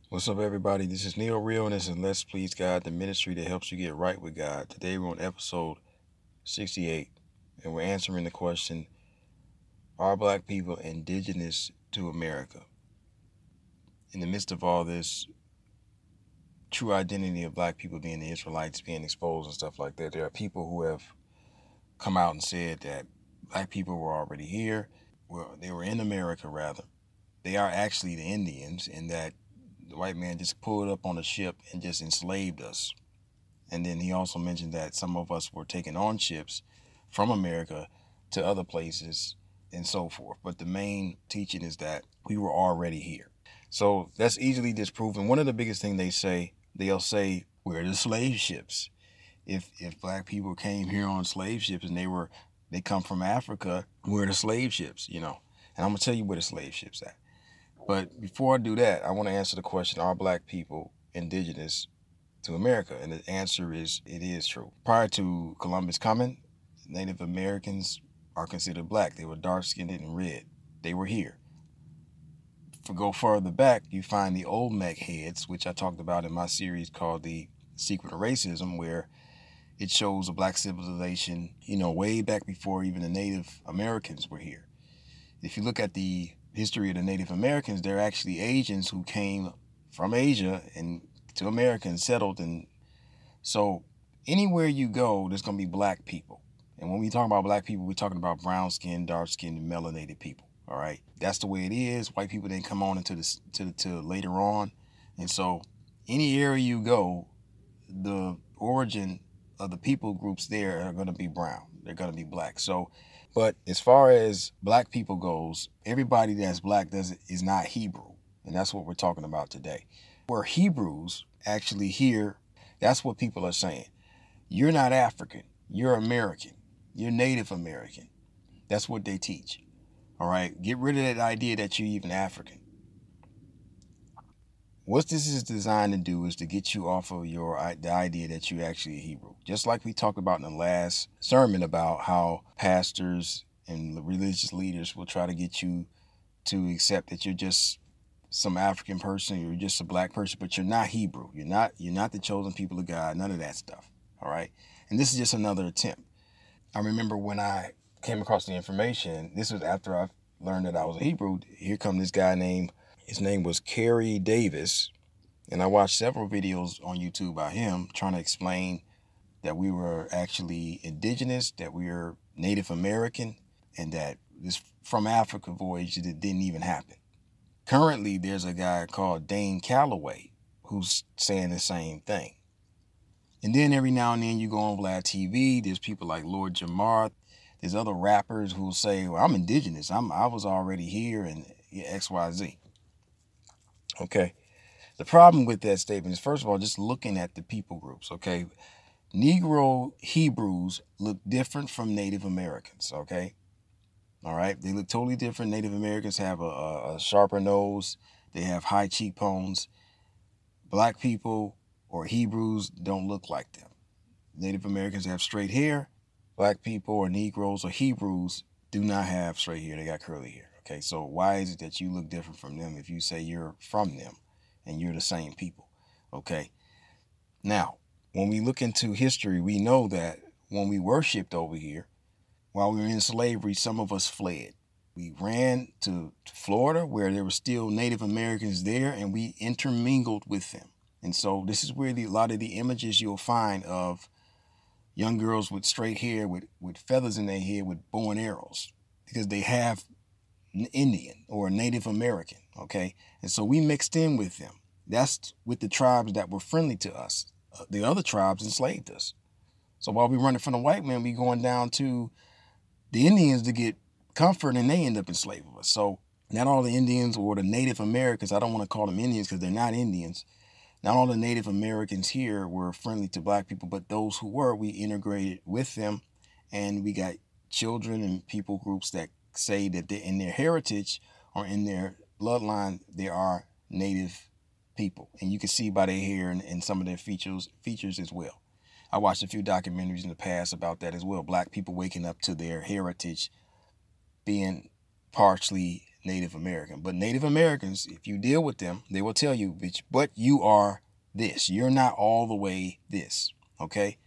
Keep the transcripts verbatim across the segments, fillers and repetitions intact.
What's up, everybody? This is Neil Real, and this is Let's Please God, the ministry that helps you get right with God. Today we're on episode sixty-eight, and we're answering the question, are black people indigenous to America? In the midst of all this true identity of black people being the Israelites being exposed and stuff like that, there are people who have come out and said that black people were already here. Well, they were in America, rather. They are actually the Indians, in that the white man just pulled up on a ship and just enslaved us. And then he also mentioned that some of us were taken on ships from America to other places and so forth. But the main teaching is that we were already here. So that's easily disproven. One of the biggest things they say, they'll say, we're the slave ships. If if black people came here on slave ships and they were they come from Africa, we're the slave ships, you know. And I'm gonna tell you where the slave ships at. But before I do that, I want to answer the question, are black people indigenous to America? And the answer is, it is true. Prior to Columbus coming, Native Americans are considered black. They were dark-skinned and red. They were here. If we go further back, you find the Olmec heads, which I talked about in my series called The Secret of Racism, where it shows a black civilization, you know, way back before even the Native Americans were here. If you look at the history of the Native Americans, they're actually Asians who came from Asia and to America and settled. And so anywhere you go, there's going to be black people. And when we talk about black people, we're talking about brown skinned, dark skinned, and melanated people. All right. That's the way it is. White people didn't come on until this to, to later on. And so any area you go, the origin of the people groups there are going to be brown. They're going to be black. So, but as far as black people goes, everybody that's black does is not Hebrew. And that's what we're talking about today. We're Hebrews actually here. That's what people are saying. You're not African. You're American. You're Native American. That's what they teach. All right. Get rid of that idea that you're even African. What this is designed to do is to get you off of your the idea that you're actually a Hebrew. Just like we talked about in the last sermon about how pastors and religious leaders will try to get you to accept that you're just some African person, you're just a black person, but you're not Hebrew. You're not you're not the chosen people of God, none of that stuff. All right. And this is just another attempt. I remember when I came across the information, this was after I learned that I was a Hebrew. Here come this guy named, his name was Kerry Davis. And I watched several videos on YouTube by him trying to explain that we were actually indigenous, that we were Native American, and that this from Africa voyage that didn't even happen. Currently, there's a guy called Dane Calloway who's saying the same thing. And then every now and then you go on Vlad T V, there's people like Lord Jamar, there's other rappers who say, well, I'm indigenous, I'm, I was already here, and X Y Z. Okay. The problem with that statement is, first of all, just looking at the people groups, okay? Negro Hebrews look different from Native Americans, okay? All right? They look totally different. Native Americans have a, a sharper nose. They have high cheekbones. Black people or Hebrews don't look like them. Native Americans have straight hair. Black people or Negroes or Hebrews do not have straight hair. They got curly hair, okay? So why is it that you look different from them if you say you're from them and you're the same people, okay? Now, when we look into history, we know that when we were shipped over here, while we were in slavery, some of us fled. We ran to Florida, where there were still Native Americans there, and we intermingled with them. And so this is where the, a lot of the images you'll find of young girls with straight hair, with, with feathers in their hair, with bow and arrows, because they have Indian or Native American, okay? And so we mixed in with them. That's with the tribes that were friendly to us. Uh, the other tribes enslaved us. So while we running from the white man, we going down to the Indians to get comfort, and they end up enslaving us. So not all the Indians or the Native Americans, I don't want to call them Indians because they're not Indians. Not all the Native Americans here were friendly to black people, but those who were, we integrated with them, and we got children and people groups that say that they, in their heritage or in their bloodline, they are Native people. And you can see by their hair and, and some of their features features as well. I watched a few documentaries in the past about that as well. Black people waking up to their heritage being partially Native American. But Native Americans, if you deal with them, they will tell you, bitch, but you are this. You're not all the way this, okay?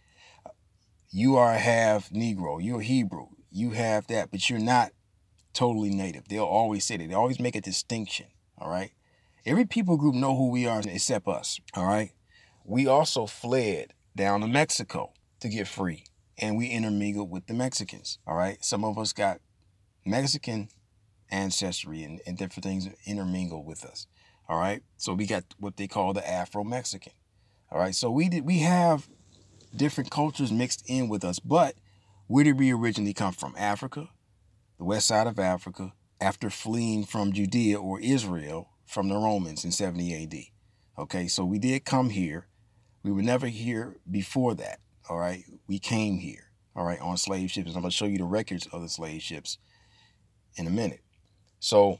You are half Negro. You're Hebrew. You have that, but you're not totally Native. They'll always say that. They always make a distinction, all right? Every people group know who we are except us, all right? We also fled down to Mexico to get free, and we intermingled with the Mexicans, all right? Some of us got Mexican ancestry and, and different things intermingled with us, all right? So we got what they call the Afro-Mexican, all right? So we did, we have different cultures mixed in with us, but where did we originally come from? Africa, the west side of Africa, after fleeing from Judea or Israel from the Romans in seventy A D. Okay, so we did come here. We were never here before that, all right? We came here, all right, on slave ships. I'm going to show you the records of the slave ships in a minute. So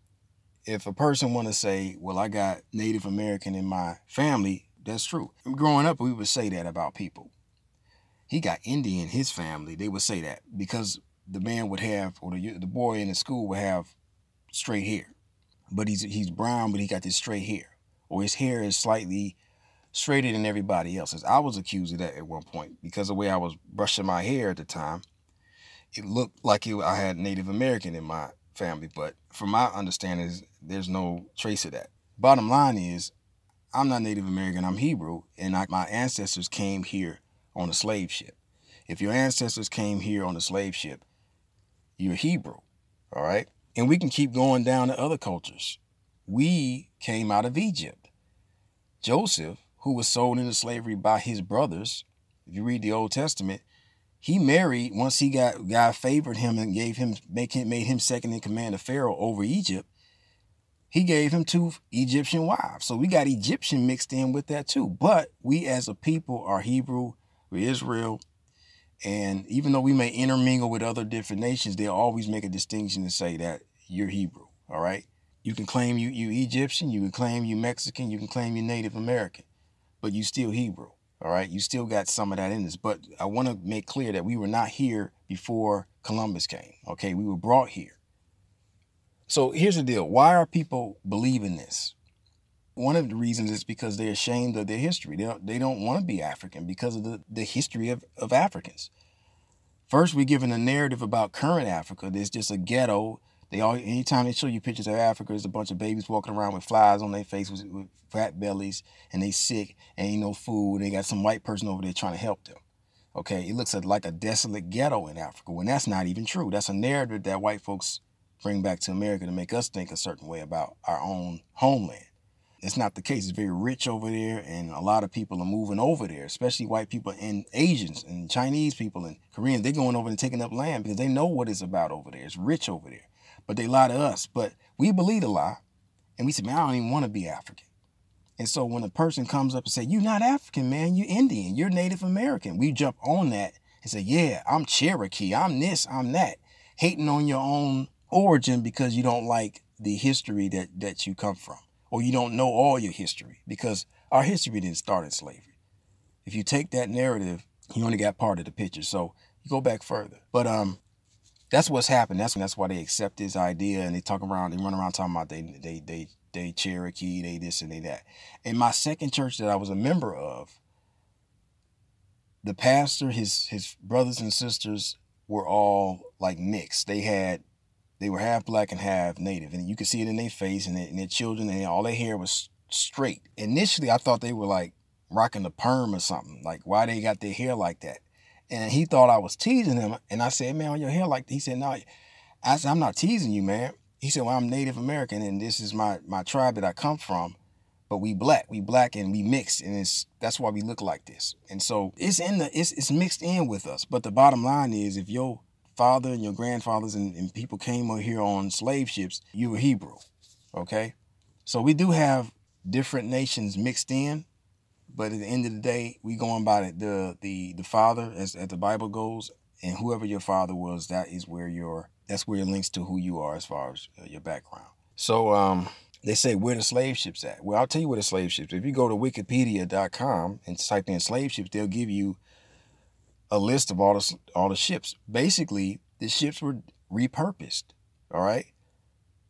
if a person want to say, well, I got Native American in my family, that's true. Growing up, we would say that about people. He got Indian in his family. They would say that because the man would have, or the, the boy in the school would have straight hair. But he's he's brown, but he got this straight hair. Or his hair is slightly straighter than everybody else's. I was accused of that at one point because the way I was brushing my hair at the time, it looked like it, I had Native American in my family. But from my understanding, there's no trace of that. Bottom line is, I'm not Native American, I'm Hebrew, and I, my ancestors came here on a slave ship. If your ancestors came here on a slave ship, you're Hebrew, all right? And we can keep going down to other cultures. We came out of Egypt. Joseph, who was sold into slavery by his brothers, if you read the Old Testament, he married, once he got, God favored him and gave him, make him, made him second in command of Pharaoh over Egypt, he gave him two Egyptian wives. So we got Egyptian mixed in with that too. But we as a people are Hebrew, we're Israel. And even though we may intermingle with other different nations, they'll always make a distinction and say that you're Hebrew, all right? You can claim you, you Egyptian, you can claim you Mexican, you can claim you Native American, but you still Hebrew, all right? You still got some of that in us. But I want to make clear that we were not here before Columbus came, okay? We were brought here. So here's the deal. Why are people believing this? One of the reasons is because they're ashamed of their history. They don't, they don't want to be African because of the, the history of, of Africans. First, we're given a narrative about current Africa. There's just a ghetto. They all, anytime they show you pictures of Africa, there's a bunch of babies walking around with flies on their face with, with fat bellies, and they sick, and ain't no food. They got some white person over there trying to help them. Okay, it looks like a desolate ghetto in Africa, when that's not even true. That's a narrative that white folks bring back to America to make us think a certain way about our own homeland. It's not the case. It's very rich over there, and a lot of people are moving over there, especially white people and Asians and Chinese people and Koreans. They're going over and taking up land because they know what it's about over there. It's rich over there. But they lie to us. But we believe the lie, and we say, man, I don't even want to be African. And so when a person comes up and say, you're not African, man, you're Indian, you're Native American, we jump on that and say, yeah, I'm Cherokee, I'm this, I'm that, hating on your own origin because you don't like the history that, that you come from. Or you don't know all your history, because our history didn't start in slavery. If you take that narrative, you only got part of the picture. So you go back further. But um, that's what's happened. That's that's why they accept this idea, and they talk around, they run around talking about they they they they Cherokee, they this and they that. In my second church that I was a member of, the pastor, his his brothers and sisters were all like mixed. They had They were half black and half Native, and you could see it in their face and, their, and their children, and all their hair was straight. Initially, I thought they were like rocking a perm or something, like why they got their hair like that. And he thought I was teasing him, and I said, man, why your hair like that? He said, no. I said, I'm not teasing you, man. He said, well, I'm Native American, and this is my, my tribe that I come from, but we black, we black and we mixed, and it's that's why we look like this. And so it's in the it's it's mixed in with us. But the bottom line is, if your father and your grandfathers and, and people came over here on slave ships, you were Hebrew, okay? So we do have different nations mixed in, but at the end of the day, we going by the the the, the father, as, as the Bible goes, and whoever your father was, that is where your that's where it links to who you are as far as uh, your background. So um, they say, where the slave ships at? Well, I'll tell you where the slave ships. If you go to wikipedia dot com and type in slave ships, they'll give you a list of all the all the ships. Basically, the ships were repurposed, all right?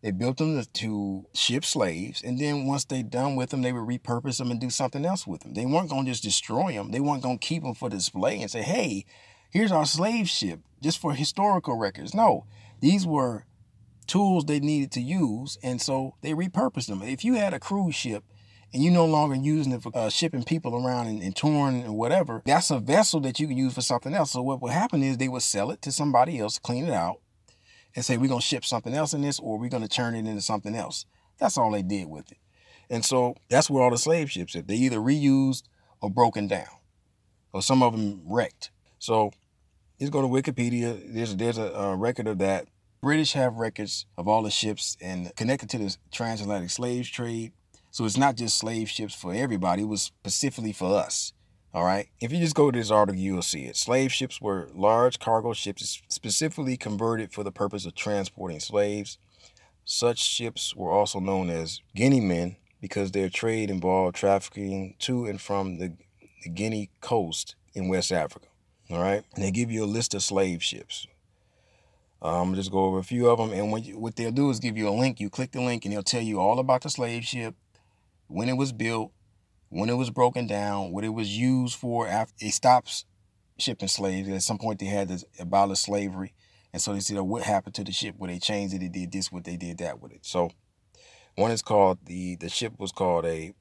They built them to, to ship slaves, and then once they done with them, they would repurpose them and do something else with them. They weren't going to just destroy them. They weren't going to keep them for display and say, hey, here's our slave ship, just for historical records. No, these were tools they needed to use, and so they repurposed them. If you had a cruise ship and you're no longer using it for uh, shipping people around and, and touring or whatever, that's a vessel that you can use for something else. So what would happen is they would sell it to somebody else, clean it out, and say, we're going to ship something else in this, or we're going to turn it into something else. That's all they did with it. And so that's where all the slave ships are. They either reused or broken down, or some of them wrecked. So let's go to Wikipedia. There's, there's a, a record of that. British have records of all the ships and connected to the transatlantic slave trade. So it's not just slave ships for everybody. It was specifically for us. All right. If you just go to this article, you'll see it. Slave ships were large cargo ships specifically converted for the purpose of transporting slaves. Such ships were also known as Guinea men because their trade involved trafficking to and from the, the Guinea coast in West Africa. All right. And they give you a list of slave ships. Um, just go over a few of them. And when you, what they'll do is give you a link. You click the link and they'll tell you all about the slave ship, when it was built, when it was broken down, what it was used for. After it stops shipping slaves. At some point they had to abolish slavery. And so they said, oh, what happened to the ship? Where they changed it, they did this, what they did that with it. So one is called, the, the ship was called a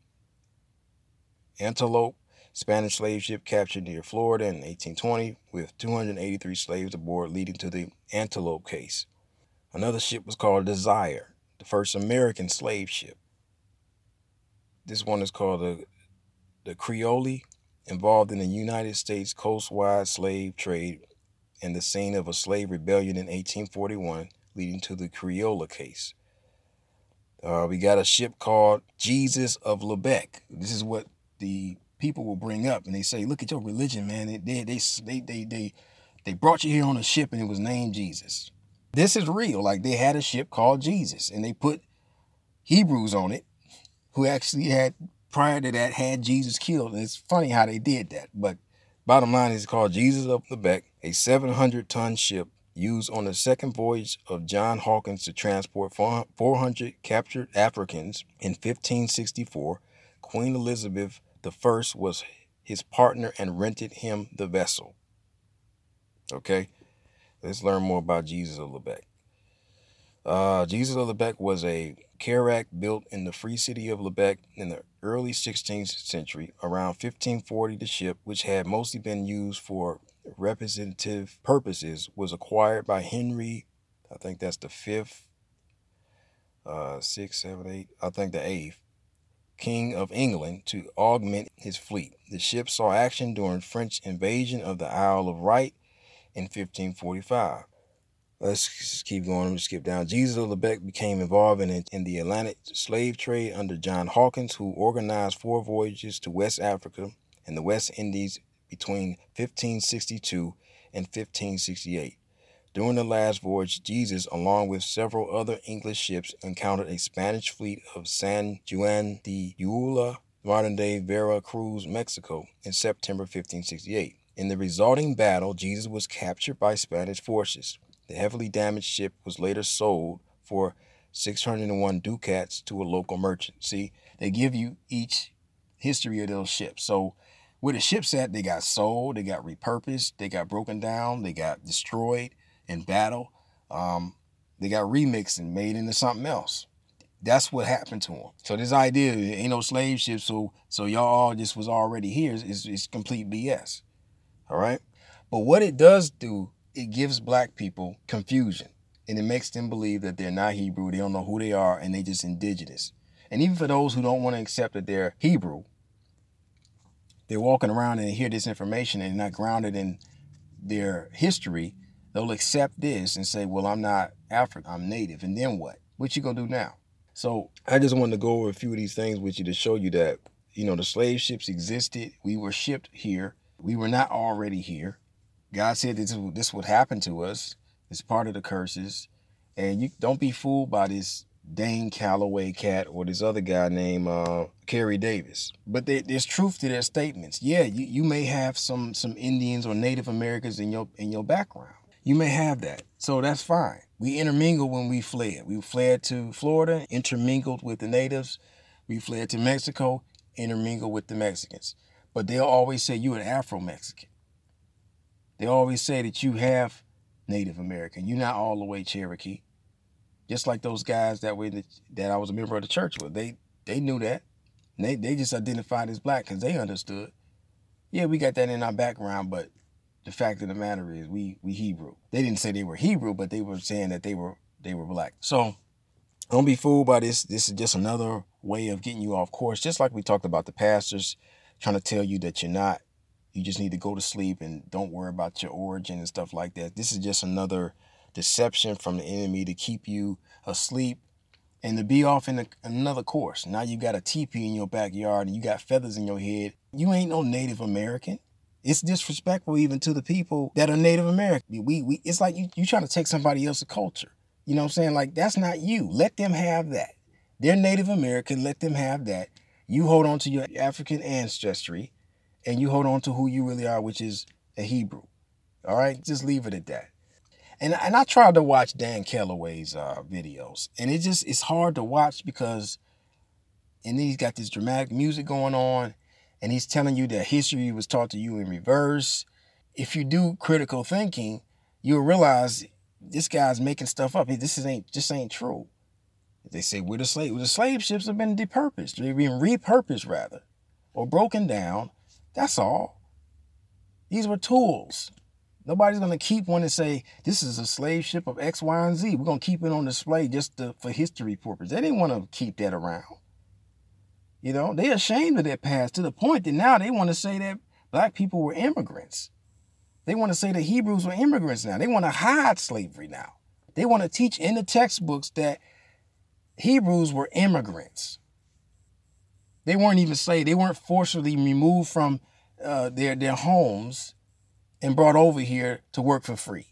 Antelope, Spanish slave ship captured near Florida in eighteen twenty with two hundred eighty-three slaves aboard, leading to the Antelope case. Another ship was called Desire, the first American slave ship. This one is called the The Creole, involved in the United States coastwide slave trade and the scene of a slave rebellion in eighteen forty-one, leading to the Creole case. Uh, we got a ship called Jesus of Lubeck. This is what the people will bring up, and they say, "Look at your religion, man. They they they they they they, they brought you here on a ship, and it was named Jesus." This is real. Like, they had a ship called Jesus, and they put Hebrews on it, who actually had, prior to that, had Jesus killed. And it's funny how they did that. But bottom line is, called Jesus of Lubeck, a seven hundred ton ship used on the second voyage of John Hawkins to transport four hundred captured Africans in fifteen sixty-four. Queen Elizabeth the First was his partner and rented him the vessel. Okay, let's learn more about Jesus of Lubeck. Uh, Jesus of Lubeck was a carrack built in the free city of Lubeck in the early sixteenth century. Around fifteen forty, the ship, which had mostly been used for representative purposes, was acquired by Henry, I think that's the fifth, uh, six, seven, eight, I think the eighth, King of England, to augment his fleet. The ship saw action during French invasion of the Isle of Wight in fifteen forty-five. Let's just keep going. Let me skip down. Jesus of Lubeck became involved in, in the Atlantic slave trade under John Hawkins, who organized four voyages to West Africa and the West Indies between fifteen sixty-two and fifteen sixty-eight. During the last voyage, Jesus, along with several other English ships, encountered a Spanish fleet of San Juan de Ulloa, modern-day Vera Cruz, Mexico, in September fifteen sixty-eight. In the resulting battle, Jesus was captured by Spanish forces. The heavily damaged ship was later sold for six hundred one ducats to a local merchant. See, they give you each history of those ships. So where the ships at, they got sold, they got repurposed, they got broken down, they got destroyed in battle. Um, they got remixed and made into something else. That's what happened to them. So this idea, ain't no slave ships, so so y'all all just was already here, is, is, is complete B S. All right? But what it does do, it gives black people confusion. And it makes them believe that they're not Hebrew, they don't know who they are, and they just indigenous. And even for those who don't want to accept that they're Hebrew, they're walking around and hear this information and not grounded in their history, they'll accept this and say, well, I'm not African, I'm native. And then what? What you gonna do now? So I just wanted to go over a few of these things with you to show you that, you know, the slave ships existed. We were shipped here. We were not already here. God said this, this would happen to us. It's part of the curses. And you don't be fooled by this Dane Calloway cat or this other guy named uh, Kerry Davis. But they, there's truth to their statements. Yeah, you, you may have some some Indians or Native Americans in your in your background. You may have that. So that's fine. We intermingled when we fled. We fled to Florida, intermingled with the natives. We fled to Mexico, intermingled with the Mexicans. But they'll always say you're an Afro-Mexican. They always say that you have Native American. You're not all the way Cherokee. Just like those guys that way that, that I was a member of the church with. They they knew that. And they, they just identified as black because they understood. Yeah, we got that in our background, but the fact of the matter is we we Hebrew. They didn't say they were Hebrew, but they were saying that they were they were black. So don't be fooled by this. This is just another way of getting you off course. Just like we talked about the pastors trying to tell you that you're not. You just need to go to sleep and don't worry about your origin and stuff like that. This is just another deception from the enemy to keep you asleep and to be off in a, another course. Now you got a teepee in your backyard and you got feathers in your head. You ain't no Native American. It's disrespectful even to the people that are Native American. We, we, it's like you, you trying to take somebody else's culture. You know what I'm saying? Like, that's not you. Let them have that. They're Native American. Let them have that. You hold on to your African ancestry and you hold on to who you really are, which is a Hebrew. All right? Just leave it at that. And, and I tried to watch Dan Kellaway's uh, videos, and it just, it's hard to watch because, and then he's got this dramatic music going on, and he's telling you that history was taught to you in reverse. If you do critical thinking, you'll realize this guy's making stuff up. This is ain't just ain't true. They say we're the slave. Well, the slave ships have been depurposed. They've been repurposed rather, or broken down. That's all. These were tools. Nobody's going to keep one and say, this is a slave ship of X, Y, and Z. We're going to keep it on display just to, for history purposes. They didn't want to keep that around. You know, they're ashamed of their past to the point that now they want to say that black people were immigrants. They want to say that Hebrews were immigrants now. They want to hide slavery now. They want to teach in the textbooks that Hebrews were immigrants. They weren't even slaves. They weren't forcibly removed from uh, their, their homes and brought over here to work for free.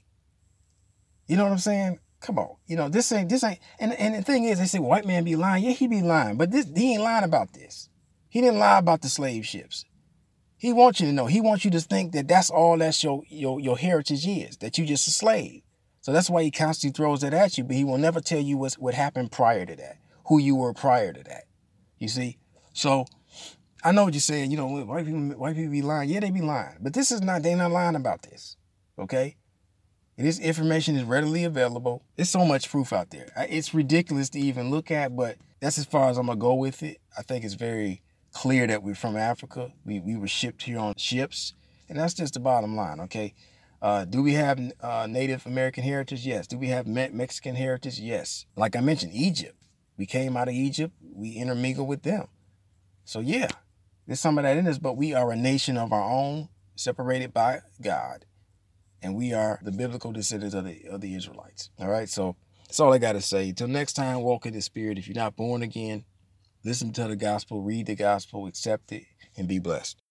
You know what I'm saying? Come on. You know, this ain't, this ain't, and, and the thing is, they say, white man be lying. Yeah, he be lying, but this, he ain't lying about this. He didn't lie about the slave ships. He wants you to know, he wants you to think that that's all that's your, your, your heritage is, that you just a slave. So that's why he constantly throws that at you, but he will never tell you what's, what happened prior to that, who you were prior to that. You see? So I know what you're saying. You know, white people, white people be lying. Yeah, they be lying. But this is not, they're not lying about this. Okay? This information is readily available. There's so much proof out there. It's ridiculous to even look at, but that's as far as I'm going to go with it. I think it's very clear that we're from Africa. We, we were shipped here on ships. And that's just the bottom line, okay? Uh, do we have uh, Native American heritage? Yes. Do we have Me- Mexican heritage? Yes. Like I mentioned, Egypt. We came out of Egypt. We intermingled with them. So yeah. There's some of that in us, but we are a nation of our own, separated by God. And we are the biblical descendants of the, of the Israelites. All right, so that's all I got to say. Till next time, walk in the Spirit. If you're not born again, listen to the gospel, read the gospel, accept it, and be blessed.